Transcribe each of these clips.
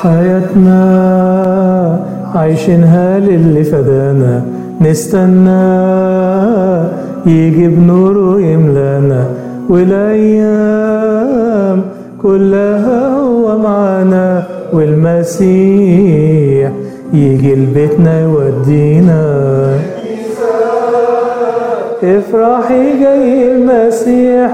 حياتنا عايشينها للي فدانا، نستنى يجي بنوره يملانا، والأيام كلها هو معانا، والمسيح يجي لبيتنا يودينا. افرحي جاي المسيح،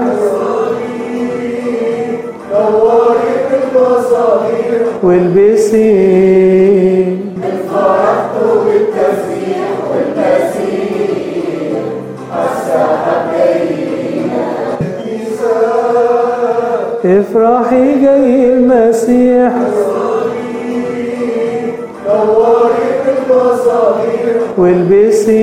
نوري بالمصابيح والبسي بالفرح وبالتسبيح، والمسيح السحاب جاينا. افرحي جاي المسيح، نوري بالمصابيح والبسي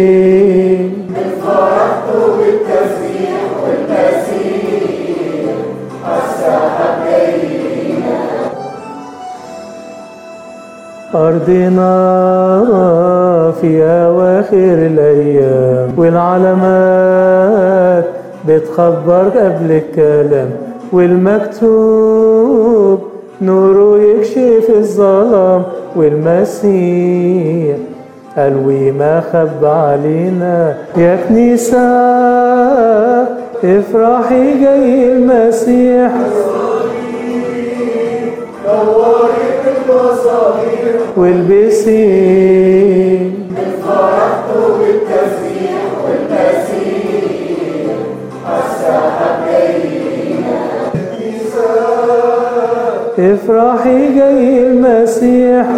بالفرح وبالتسبيح، والمسيح السحاب جاينا. أرضنا في أواخر الأيام، والعلامات بتخبر قبل الكلام، والمكتوب نوره يكشف الظلام، والمسيح قلبي ما خب علينا. يا كنيسة افرحي جاي المسيح، نوري بالمصابيح والبسي بالفرح وبالتسبيح، والمسيح السحاب جاينا. افرحي جاي المسيح،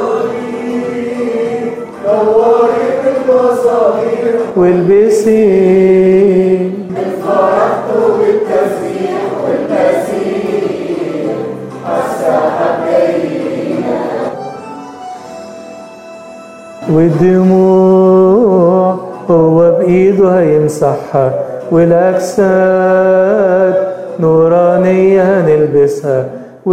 نوري بالمصابيح والبسي بالفرح وبالتسبيح، والمسيح السحاب جاينا. والدموع هو بإيده هيمسحها، والأجساد نورانية هنلبسها،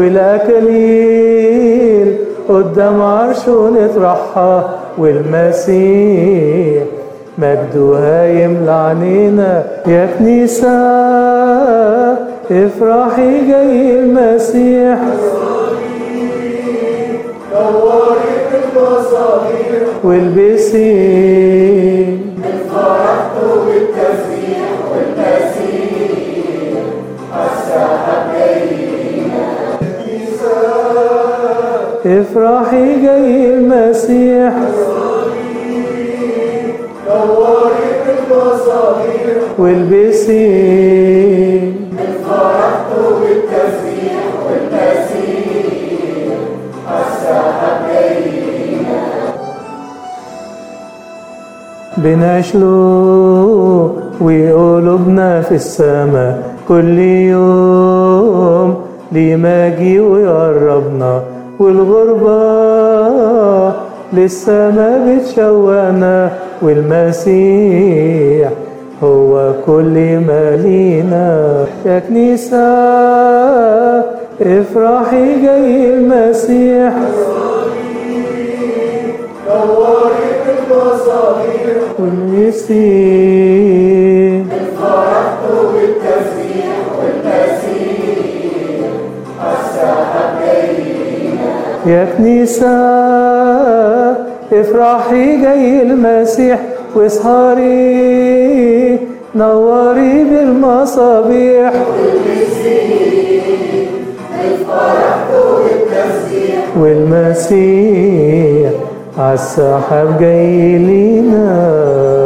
والأكاليل قدام عرشه نطرحها، والمسيح مجده هيملى عنينا. يا كنيسة افرحي جاي المسيح، نوري بالمصابيح والبسي بالفرح وبالتسبيح، والمسيح السحاب جاينا. افرحي جاي المسيح، نوري بالمصابيح والبسي بالفرح وبالتسبيح، والمسيح السحاب جاينا. بنعيش له وقلوبنا في السما، كل يوم ليه ماجي ويقربنا، والغربة لسه ما بتشوقنا، والمسيح هو كل ما لينا. يا كنيسة افرحي جاي المسيح، نوري بالمصابيح والبسي بالفرح وبالتسبيح، والمسيح السحاب جاينا. يا كنيسة افرحي جاي المسيح، واسهري نوري بالمصابيح، بالفرح وبالتسبيح، والمسيح عالسحاب جاي لينا.